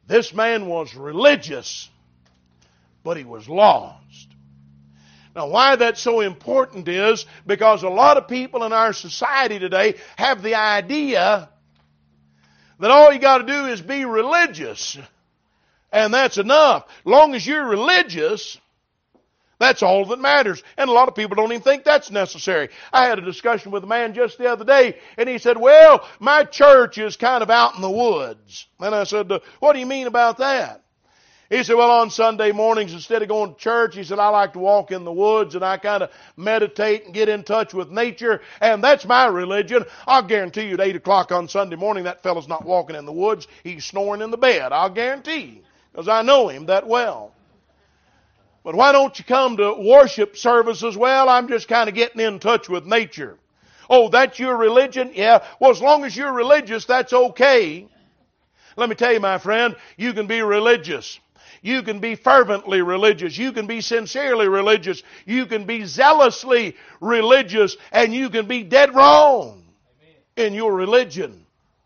This man was religious, but he was lost. Now, why that's so important is because a lot of people in our society today have the idea that all you got to do is be religious, and that's enough. Long as you're religious, that's all that matters. And a lot of people don't even think that's necessary. I had a discussion with a man just the other day, and he said, well, my church is kind of out in the woods. And I said, what do you mean about that? He said, well, on Sunday mornings, instead of going to church, he said, I like to walk in the woods and I kind of meditate and get in touch with nature, and that's my religion. I'll guarantee you at 8 o'clock on Sunday morning, that fellow's not walking in the woods. He's snoring in the bed. I'll guarantee you, because I know him that well. But why don't you come to worship services? Well, I'm just kind of getting in touch with nature. Oh, that's your religion? Yeah. Well, as long as you're religious, that's okay. Let me tell you, my friend, you can be religious. You can be fervently religious. You can be sincerely religious. You can be zealously religious. And you can be dead wrong in your religion.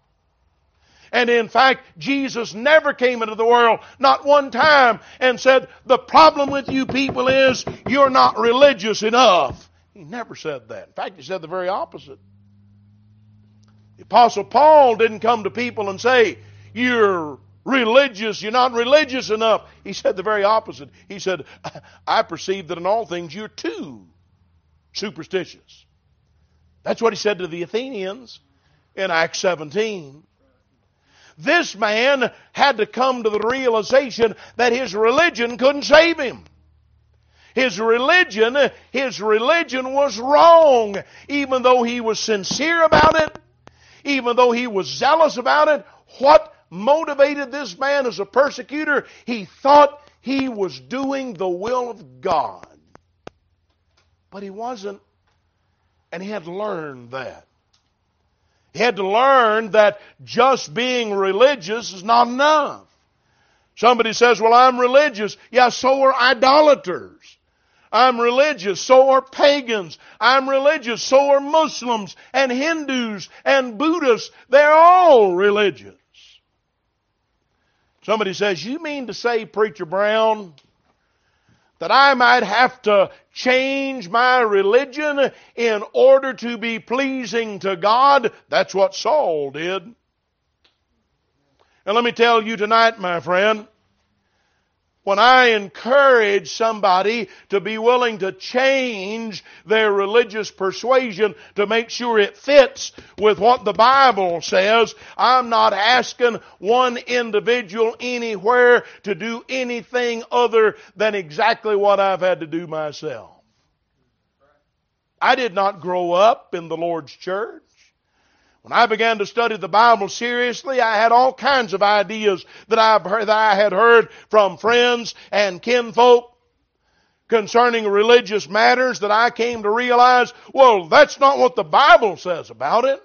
And in fact, Jesus never came into the world, not one time, and said, the problem with you people is you're not religious enough. He never said that. In fact, he said the very opposite. The Apostle Paul didn't come to people and say, you're religious, you're not religious enough. He said the very opposite. He said, I perceive that in all things you're too superstitious. That's what he said to the Athenians in Acts 17. This man had to come to the realization that his religion couldn't save him. His religion was wrong. Even though he was sincere about it, even though he was zealous about it, what motivated this man as a persecutor? He thought he was doing the will of God. But he wasn't. And he had to learn that. He had to learn that just being religious is not enough. Somebody says, well, I'm religious. Yeah, so are idolaters. I'm religious, so are pagans. I'm religious, so are Muslims and Hindus and Buddhists. They're all religious. Somebody says, you mean to say, Preacher Brown, that I might have to change my religion in order to be pleasing to God? That's what Saul did. And let me tell you tonight, my friend, when I encourage somebody to be willing to change their religious persuasion to make sure it fits with what the Bible says, I'm not asking one individual anywhere to do anything other than exactly what I've had to do myself. I did not grow up in the Lord's church. When I began to study the Bible seriously, I had all kinds of ideas that I had heard from friends and kinfolk concerning religious matters that I came to realize, well, that's not what the Bible says about it.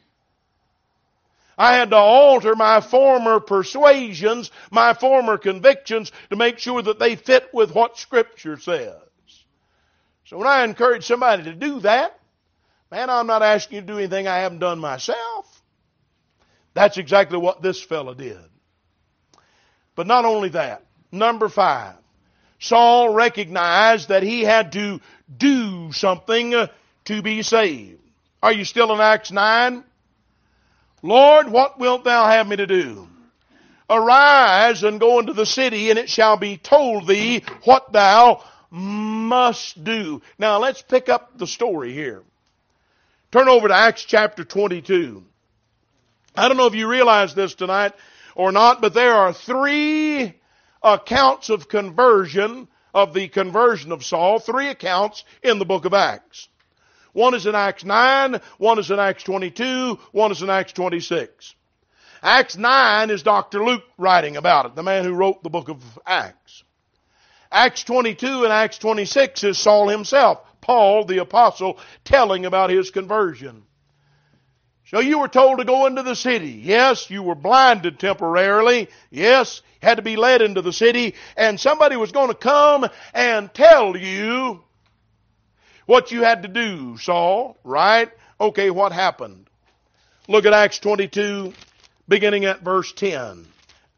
I had to alter my former persuasions, my former convictions, to make sure that they fit with what Scripture says. So when I encourage somebody to do that, man, I'm not asking you to do anything I haven't done myself. That's exactly what this fella did. But not only that. Number 5. Saul recognized that he had to do something to be saved. Are you still in Acts 9? Lord, what wilt thou have me to do? Arise and go into the city, and it shall be told thee what thou must do. Now let's pick up the story here. Turn over to Acts chapter 22. I don't know if you realize this tonight or not, but there are 3 accounts of conversion, of the conversion of Saul, 3 accounts in the book of Acts. One is in Acts 9, one is in Acts 22, one is in Acts 26. Acts 9 is Dr. Luke writing about it, the man who wrote the book of Acts. Acts 22 and Acts 26 is Saul himself, Paul the apostle, telling about his conversion. So you were told to go into the city. Yes, you were blinded temporarily. Yes, had to be led into the city. And somebody was going to come and tell you what you had to do, Saul. Right? Okay, what happened? Look at Acts 22, beginning at verse 10.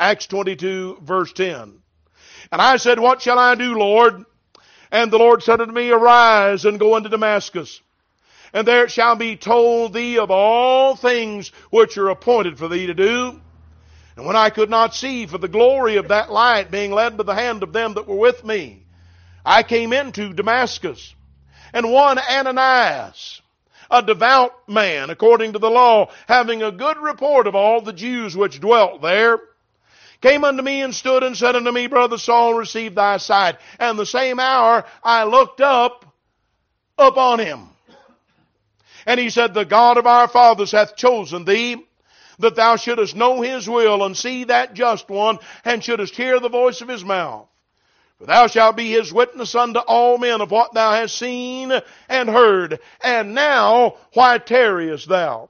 Acts 22, verse 10. And I said, what shall I do, Lord? And the Lord said unto me, arise and go into Damascus. And there it shall be told thee of all things which are appointed for thee to do. And when I could not see for the glory of that light, being led by the hand of them that were with me, I came into Damascus. And one Ananias, a devout man, according to the law, having a good report of all the Jews which dwelt there, came unto me and stood and said unto me, Brother Saul, receive thy sight. And the same hour I looked up upon him. And he said, the God of our fathers hath chosen thee, that thou shouldest know his will, and see that just one, and shouldest hear the voice of his mouth. For thou shalt be his witness unto all men of what thou hast seen and heard. And now, why tarriest thou?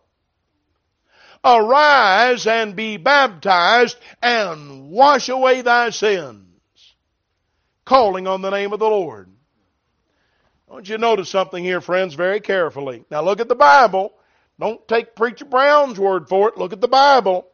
Arise and be baptized, and wash away thy sins, calling on the name of the Lord. I want you to notice something here, friends, very carefully. Now look at the Bible. Don't take Preacher Brown's word for it. Look at the Bible.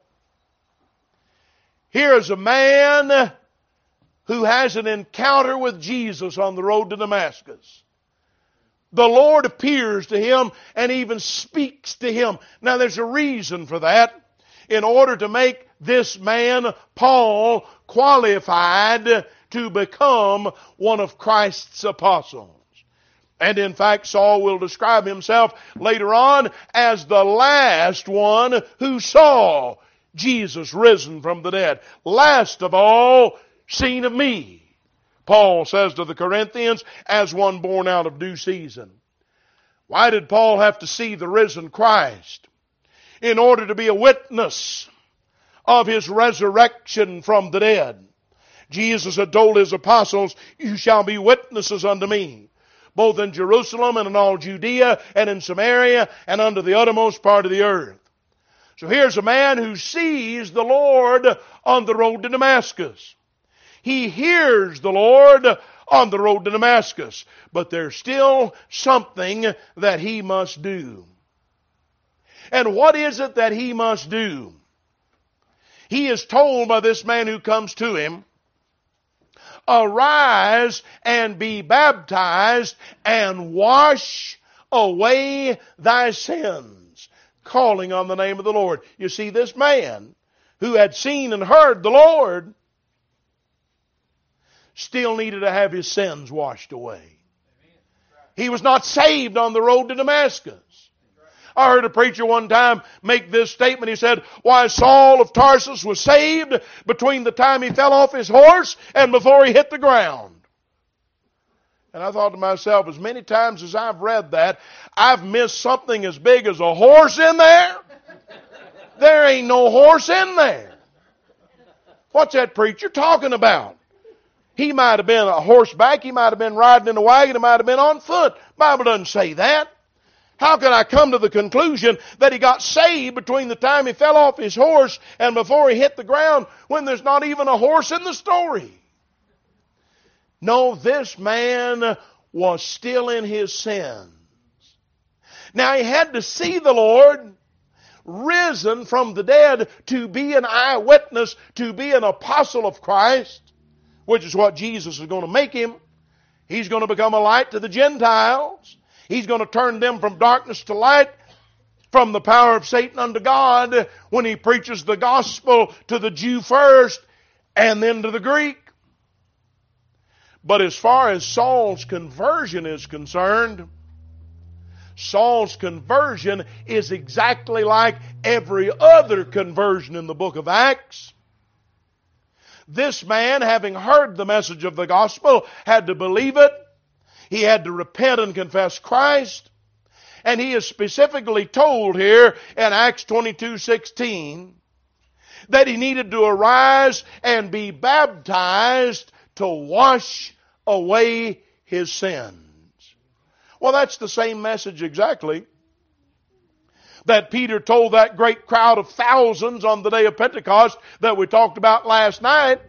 Here is a man who has an encounter with Jesus on the road to Damascus. The Lord appears to him and even speaks to him. Now there's a reason for that. In order to make this man, Paul, qualified to become one of Christ's apostles. And in fact, Saul will describe himself later on as the last one who saw Jesus risen from the dead. Last of all, seen of me, Paul says to the Corinthians, as one born out of due season. Why did Paul have to see the risen Christ? In order to be a witness of his resurrection from the dead. Jesus had told his apostles, you shall be witnesses unto me, both in Jerusalem and in all Judea and in Samaria and unto the uttermost part of the earth. So here's a man who sees the Lord on the road to Damascus. He hears the Lord on the road to Damascus. But there's still something that he must do. And what is it that he must do? He is told by this man who comes to him, arise and be baptized and wash away thy sins, calling on the name of the Lord. You see, this man who had seen and heard the Lord still needed to have his sins washed away. He was not saved on the road to Damascus. I heard a preacher one time make this statement. He said, why, Saul of Tarsus was saved between the time he fell off his horse and before he hit the ground. And I thought to myself, as many times as I've read that, I've missed something as big as a horse in there. There ain't no horse in there. What's that preacher talking about? He might have been a horseback, he might have been riding in a wagon, he might have been on foot. The Bible doesn't say that. How can I come to the conclusion that he got saved between the time he fell off his horse and before he hit the ground when there's not even a horse in the story? No, this man was still in his sins. Now he had to see the Lord risen from the dead to be an eyewitness, to be an apostle of Christ, which is what Jesus is going to make him. He's going to become a light to the Gentiles. He's going to turn them from darkness to light, from the power of Satan unto God, when he preaches the gospel to the Jew first and then to the Greek. But as far as Saul's conversion is concerned, Saul's conversion is exactly like every other conversion in the book of Acts. This man, having heard the message of the gospel, had to believe it. He had to repent and confess Christ. And he is specifically told here in Acts 22:16 that he needed to arise and be baptized to wash away his sins. Well, that's the same message exactly that Peter told that great crowd of thousands on the day of Pentecost that we talked about last night.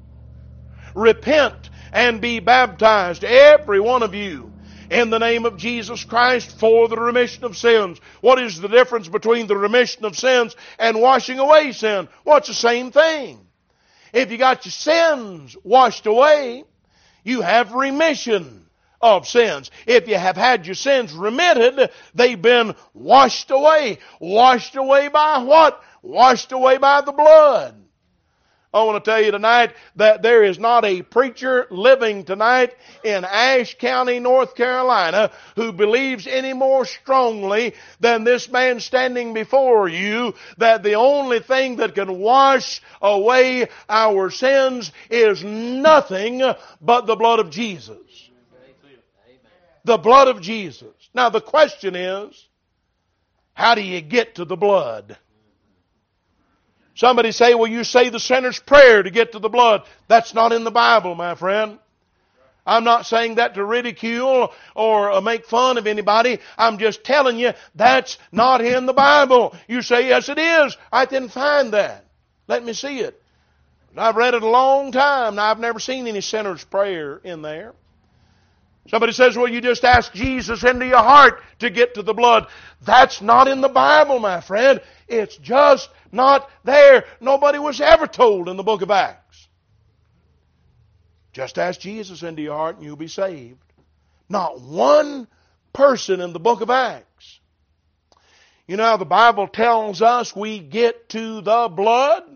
Repent and be baptized, every one of you, in the name of Jesus Christ for the remission of sins. What is the difference between the remission of sins and washing away sin? Well, it's the same thing. If you got your sins washed away, you have remission of sins. If you have had your sins remitted, they've been washed away. Washed away by what? Washed away by the blood. I want to tell you tonight that there is not a preacher living tonight in Ashe County, North Carolina, who believes any more strongly than this man standing before you that the only thing that can wash away our sins is nothing but the blood of Jesus. The blood of Jesus. Now the question is, how do you get to the blood? Somebody say, well, you say the sinner's prayer to get to the blood. That's not in the Bible, my friend. I'm not saying that to ridicule or make fun of anybody. I'm just telling you that's not in the Bible. You say, yes, it is. I didn't find that. Let me see it. I've read it a long time, and I've never seen any sinner's prayer in there. Somebody says, well, you just ask Jesus into your heart to get to the blood. That's not in the Bible, my friend. It's just not there. Nobody was ever told in the book of Acts. Just ask Jesus into your heart and you'll be saved. Not one person in the book of Acts. You know how the Bible tells us we get to the blood?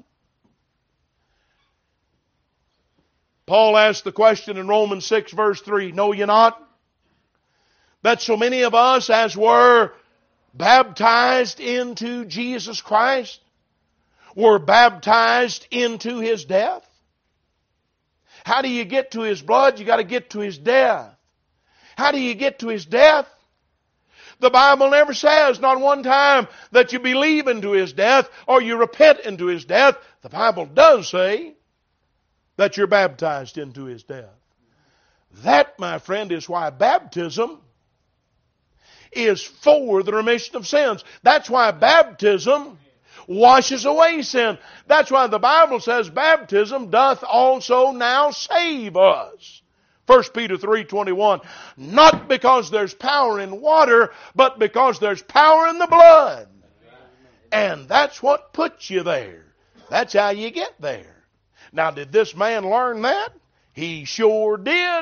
Paul asked the question in Romans 6 verse 3, know ye not that so many of us as were baptized into Jesus Christ were baptized into His death? How do you get to His blood? You got to get to His death. How do you get to His death? The Bible never says, not one time, that you believe into His death or you repent into His death. The Bible does say that you're baptized into His death. That, my friend, is why baptism is for the remission of sins. That's why baptism washes away sin. That's why the Bible says baptism doth also now save us. 1 Peter 3:21. Not because there's power in water, but because there's power in the blood. And that's what puts you there. That's how you get there. Now, did this man learn that? He sure did.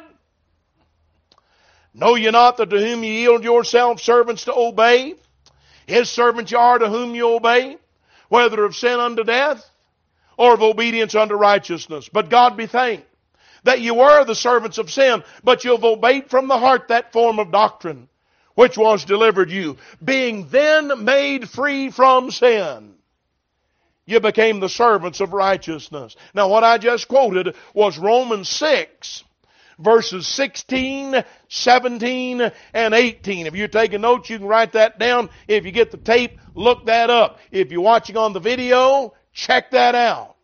Know ye not that to whom ye yield yourselves servants to obey, His servants ye are to whom ye obey, whether of sin unto death, or of obedience unto righteousness. But God be thanked that ye were the servants of sin, but ye have obeyed from the heart that form of doctrine, which was delivered you, being then made free from sin. You became the servants of righteousness. Now what I just quoted was Romans 6, verses 16, 17, and 18. If you're taking notes, you can write that down. If you get the tape, look that up. If you're watching on the video, check that out.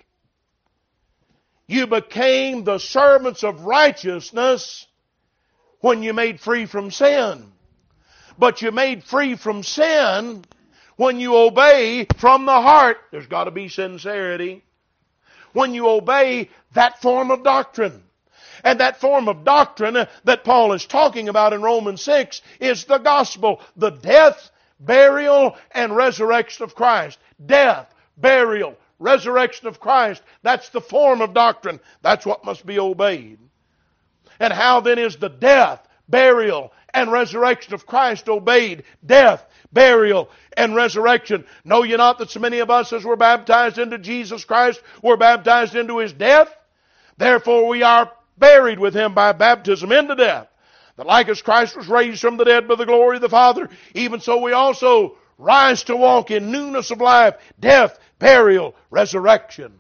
You became the servants of righteousness when you made free from sin. But you made free from sin when you obey from the heart. There's got to be sincerity. When you obey that form of doctrine. And that form of doctrine that Paul is talking about in Romans 6 is the gospel. The death, burial, and resurrection of Christ. Death, burial, resurrection of Christ. That's the form of doctrine. That's what must be obeyed. And how then is the death, burial, and resurrection of Christ obeyed? Death, burial, and resurrection. Know ye not that so many of us as were baptized into Jesus Christ were baptized into His death? Therefore we are buried with Him by baptism into death, that like as Christ was raised from the dead by the glory of the Father, even so we also rise to walk in newness of life, death, burial, resurrection.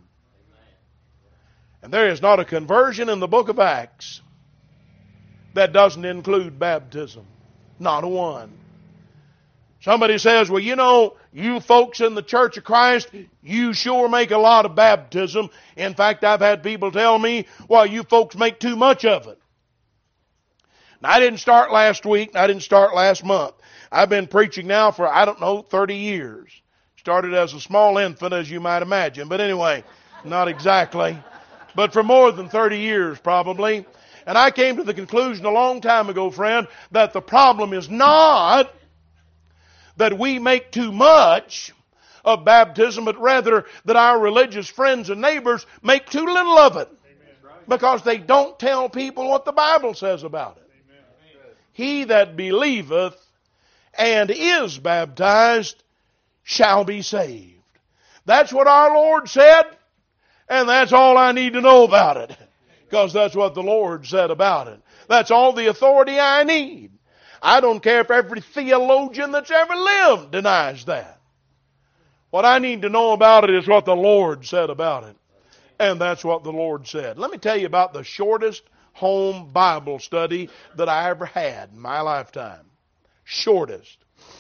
And there is not a conversion in the book of Acts that doesn't include baptism. Not a one. Somebody says, well, you know, you folks in the Church of Christ, you sure make a lot of baptism. In fact, I've had people tell me, well, you folks make too much of it. Now, I didn't start last week. I didn't start last month. I've been preaching now for, 30 years. Started as a small infant, as you might imagine. But anyway, not exactly. But for more than 30 years, probably. And I came to the conclusion a long time ago, friend, that the problem is not that we make too much, of baptism, but rather that our religious friends and neighbors make too little of it. Because they don't tell people what the Bible says about it. He that believeth and is baptized shall be saved. That's what our Lord said, and that's all I need to know about it. Because that's what the Lord said about it. That's all the authority I need. I don't care if every theologian that's ever lived denies that. What I need to know about it is what the Lord said about it. And that's what the Lord said. Let me tell you about the shortest home Bible study that I ever had in my lifetime. Shortest.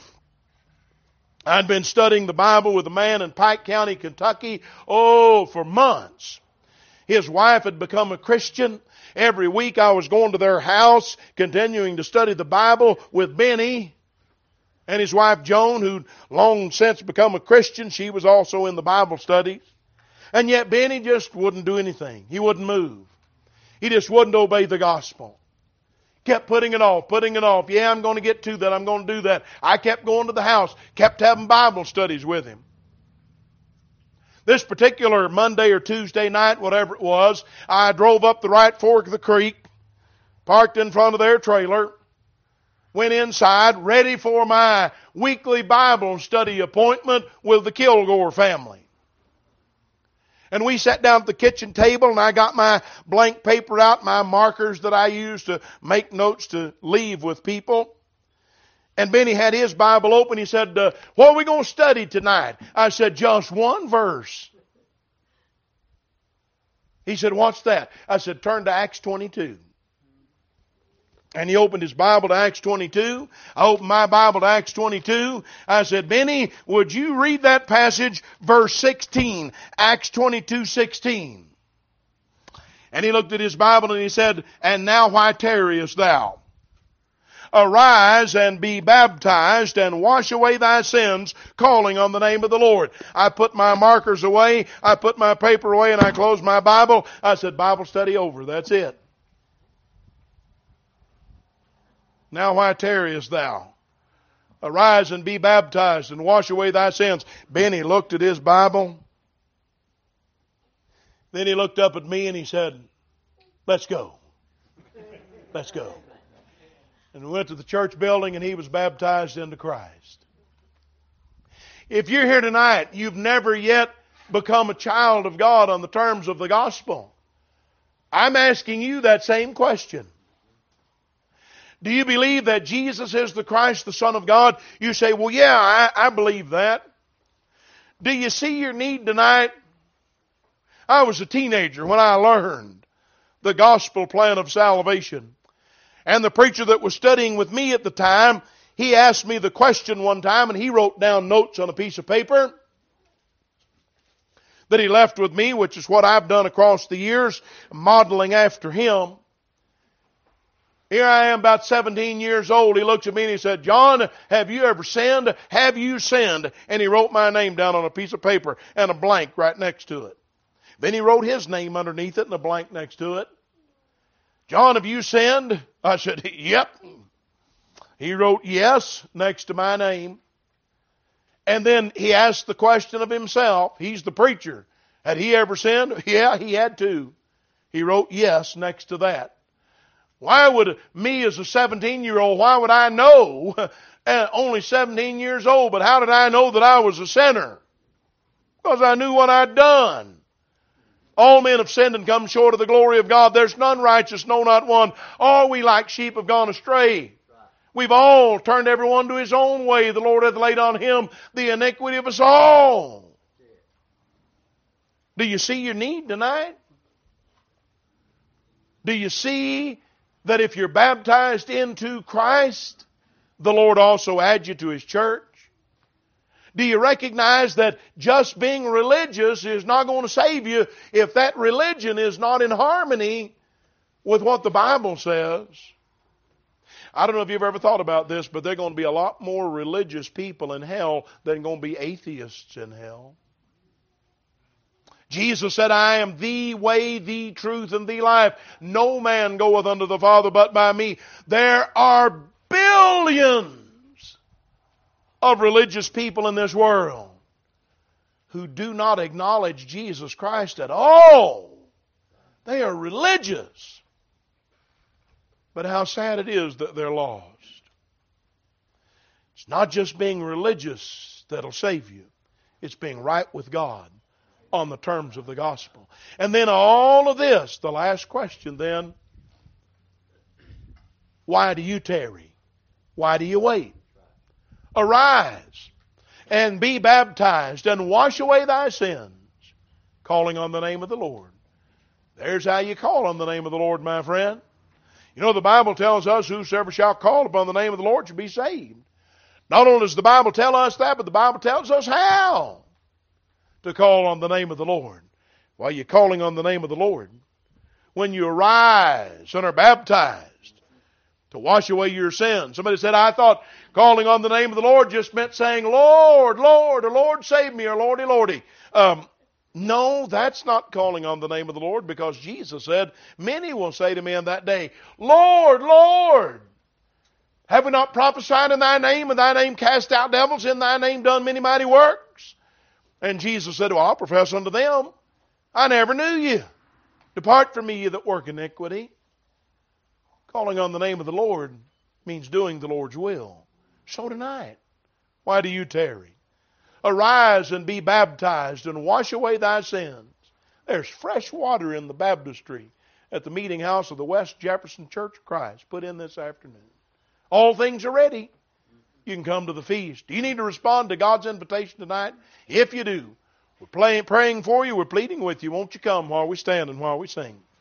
I'd been studying the Bible with a man in Pike County, Kentucky, for months. His wife had become a Christian. Every week I was going to their house, continuing to study the Bible with Benny and his wife Joan, who'd long since become a Christian. She was also in the Bible studies. And yet Benny just wouldn't do anything. He wouldn't move. He just wouldn't obey the gospel. Kept putting it off. Yeah, I'm going to get to that. I'm going to do that. I kept going to the house, kept having Bible studies with him. This particular Monday or Tuesday night, whatever it was, I drove up the right fork of the creek, parked in front of their trailer, went inside, ready for my weekly Bible study appointment with the Kilgore family. And we sat down at the kitchen table, and I got my blank paper out, my markers that I use to make notes to leave with people. And Benny had his Bible open. He said, what are we going to study tonight? I said, just one verse. He said, what's that? I said, turn to Acts 22. And he opened his Bible to Acts 22. I opened my Bible to Acts 22. I said, Benny, would you read that passage, verse 16, Acts 22:16. And he looked at his Bible and he said, and now why tarriest thou? Arise and be baptized and wash away thy sins, calling on the name of the Lord. I put my markers away, I put my paper away, and I closed my Bible. I said, Bible study over. That's it. Now why tarriest thou? Arise and be baptized and wash away thy sins. Benny looked at his Bible. Then he looked up at me and he said, let's go. Let's go. And we went to the church building and he was baptized into Christ. If you're here tonight, you've never yet become a child of God on the terms of the gospel. I'm asking you that same question. Do you believe that Jesus is the Christ, the Son of God? You say, well, yeah, I believe that. Do you see your need tonight? I was a teenager when I learned the gospel plan of salvation. And the preacher that was studying with me at the time, he asked me the question one time, and he wrote down notes on a piece of paper that he left with me, which is what I've done across the years, modeling after him. Here I am, about 17 years old. He looks at me and he said, John, have you ever sinned? Have you sinned? And he wrote my name down on a piece of paper and a blank right next to it. Then he wrote his name underneath it and a blank next to it. John, have you sinned? I said, yep. He wrote yes next to my name. And then he asked the question of himself. He's the preacher. Had he ever sinned? Yeah, he had to. He wrote yes next to that. Why would me as a 17-year-old, why would I know? Only 17 years old, but how did I know that I was a sinner? Because I knew what I'd done. All men have sinned and come short of the glory of God. There's none righteous, no, not one. All we like sheep have gone astray. We've all turned everyone to his own way. The Lord hath laid on him the iniquity of us all. Do you see your need tonight? Do you see that if you're baptized into Christ, the Lord also adds you to His church? Do you recognize that just being religious is not going to save you if that religion is not in harmony with what the Bible says? I don't know if you've ever thought about this, but there are going to be a lot more religious people in hell than going to be atheists in hell. Jesus said, I am the way, the truth, and the life. No man goeth unto the Father but by me. There are billions of religious people in this world. who do not acknowledge Jesus Christ at all. They are religious. But how sad it is that they're lost. It's not just being religious that'll save you. It's being right with God on the terms of the gospel. And then all of this, the last question then, why do you tarry? Why do you wait? Arise and be baptized and wash away thy sins, calling on the name of the Lord. There's how you call on the name of the Lord, my friend. You know, the Bible tells us whosoever shall call upon the name of the Lord shall be saved. Not only does the Bible tell us that, but the Bible tells us how to call on the name of the Lord. Why are you calling on the name of the Lord? When you arise and are baptized to wash away your sins. Somebody said, I thought calling on the name of the Lord just meant saying, Lord, Lord, or Lord save me, or Lordy, Lordy. No, that's not calling on the name of the Lord, because Jesus said, many will say to me in that day, Lord, Lord, have we not prophesied in thy name, and thy name cast out devils, in thy name done many mighty works? And Jesus said, well, I'll profess unto them, I never knew you. Depart from me, you that work iniquity. Calling on the name of the Lord means doing the Lord's will. So tonight, why do you tarry? Arise and be baptized and wash away thy sins. There's fresh water in the baptistry at the meeting house of the West Jefferson Church of Christ. Put in this afternoon. All things are ready. You can come to the feast. Do you need to respond to God's invitation tonight? If you do, we're praying for you. We're pleading with you. Won't you come while we stand and while we sing?